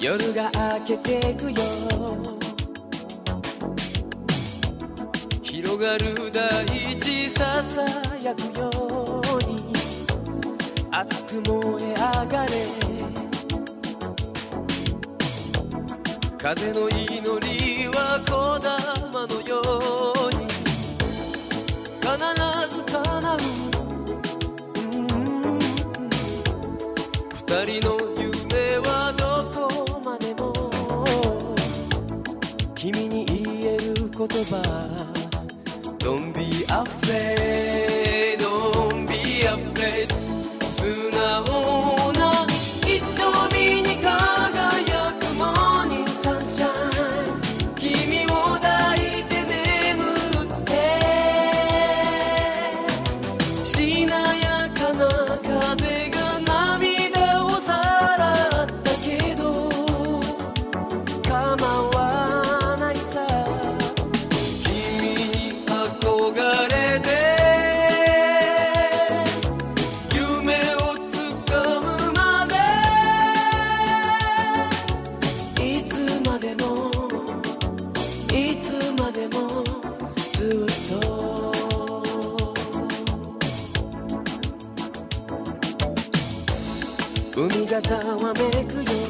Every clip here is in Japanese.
夜が明けてくよ、広がる大地ささやくように熱く燃え上がれ、風の祈りは小玉のように必ず叶う、二人の夢はどこまでも君に言える言葉 Don't be afraid, don't be afraid 素直な瞳に輝くモーニングサンシャイン、君を抱いて眠ってしなやかな風が涙をさらったけど構わないさ、君に憧れて夢をつかむまでいつまでもいつまでもずっと海がざわめくよ、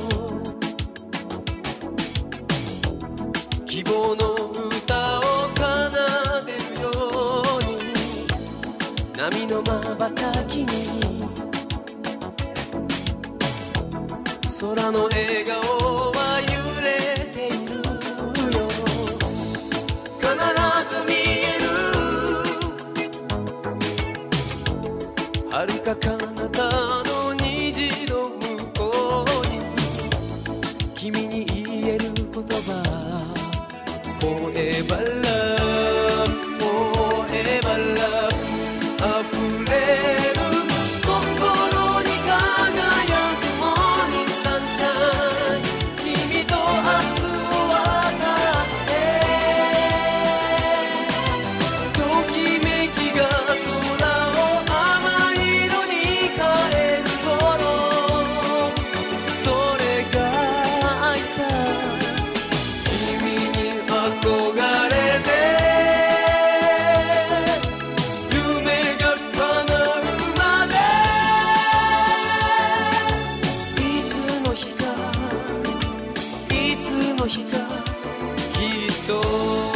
希望の歌を奏でるように波の瞬きに空の笑顔は揺れているよ、必ず見える遥か彼方の虹の向こうに君に言える言葉 Forever love, forever love 溢れる心に輝くモーニングサンシャイン、君と明日を渡ってときめきが空を甘い色に変える頃、それが愛さ、君に憧れて夢が叶うまでいつの日かいつの日かきっと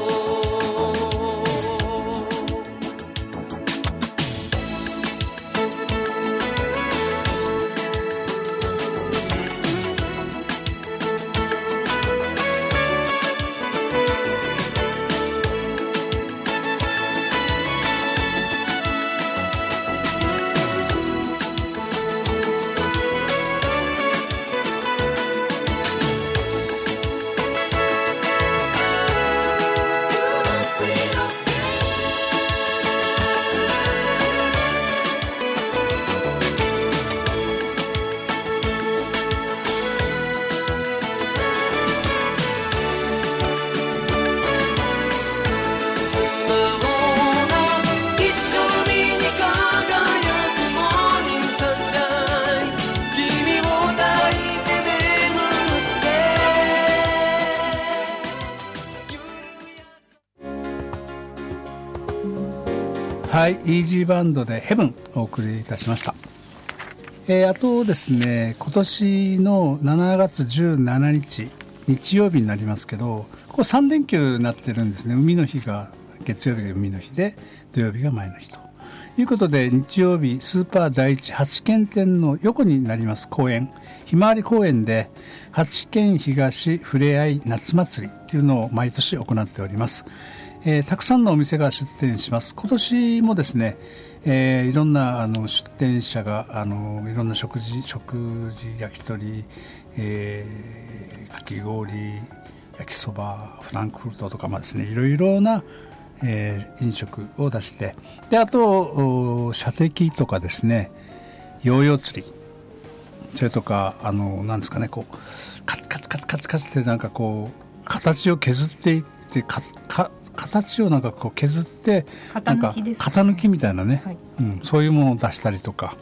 はい、イージーバンドでヘブンお送りいたしました。あとですね、今年の7月17日日曜日になりますけど、ここ3連休になってるんですね。海の日が月曜日が海の日で、土曜日が前の日ということで、日曜日スーパー第一八軒店の横になります公園、ひまわり公園で八軒東ふれあい夏祭りというのを毎年行っております。たくさんのお店が出店します。今年もですね、いろんな出店者がいろんな食事焼き鳥、かき氷、焼きそば、フランクフルトとかですね、いろいろな、飲食を出して、であと射的とかですね、ヨーヨー釣り、それとかなんですかね、こうカツカツカツカツカツってなんかこう形を削っていって形をなんかこう削って型抜きですね、 型抜きみたいなね、はい、そういうものを出したりとか、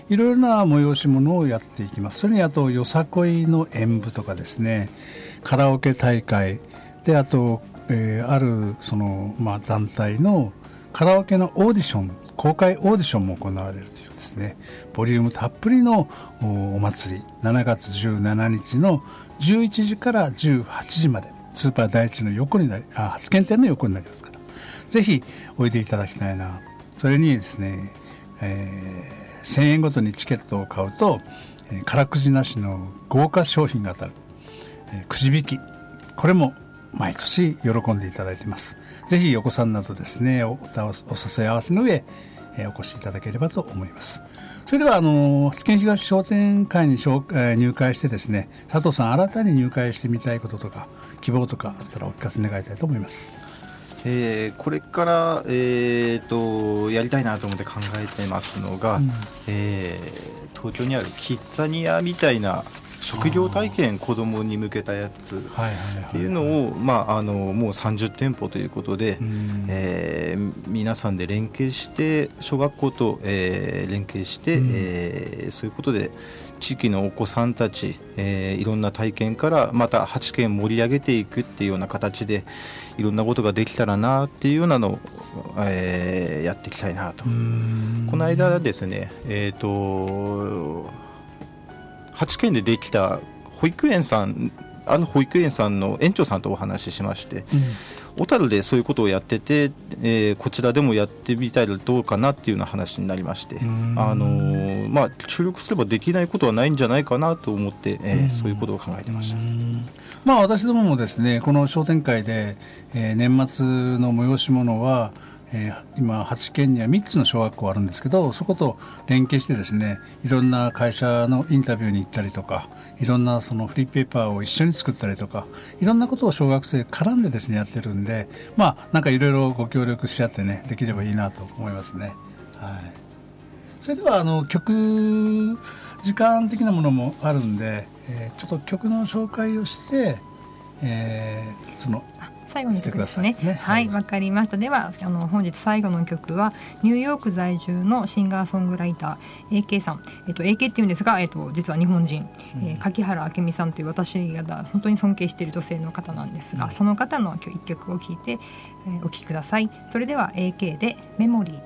いろいろな催し物をやっていきます。それにあとよさこいの演舞とかですね、カラオケ大会で、あと、あるその、団体のカラオケのオーディション、公開オーディションも行われるというですね、ボリュームたっぷりのお祭り、7月17日の11時から18時まで、スーパー第一の横になり、発見店の横になりますから、ぜひおいでいただきたいな。それにですね、1000円ごとにチケットを買うと、空くじなしの豪華商品が当たる、くじ引き、これも毎年喜んでいただいています。ぜひお子さんなどですね、お誘い合わせの上、お越しいただければと思います。それでは発見東商店会に入会してですね、佐藤さん、新たに入会してみたいこととか希望とかあったらお聞かせ願いたいと思います。 これから、やりたいなと思って考えてますのが、東京にあるキッザニアみたいな職業体験、子どもに向けたやつっていうのを、もう30店舗ということで、皆さんで連携して小学校と、連携して、そういうことで地域のお子さんたち、いろんな体験からまた8県盛り上げていくっていうような形でいろんなことができたらなっていうようなのを、やっていきたいなと。この間ですね、8県でできた保育園さん、保育園さんの園長さんとお話ししまして、小樽でそういうことをやってて、こちらでもやってみたらどうかなっていうような話になりまして、協力すればできないことはないんじゃないかなと思って、そういうことを考えてました。 私どももですね、この商店会で、年末の催し物は今8県には3つの小学校あるんですけど、そこと連携してですね、いろんな会社のインタビューに行ったりとか、いろんなそのフリーペーパーを一緒に作ったりとか、いろんなことを小学生絡んでですねやってるんで、なんかいろいろご協力し合ってね、できればいいなと思いますね。はい。それでは曲時間的なものもあるんで、ちょっと曲の紹介をして、 最後の曲ですね。はい、わかりました。では本日最後の曲はニューヨーク在住のシンガーソングライター AK さん、AK っていうんですが、実は日本人、柿原明美さんという私が本当に尊敬している女性の方なんですが、その方の一曲を聴いて、お聴きください。それでは AK でメモリー。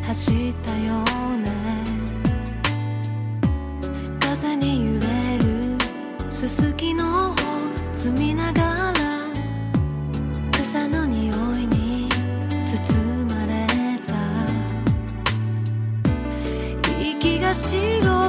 走ったよね。風に揺れるすすきのを摘みながら草の匂いに包まれた。息が白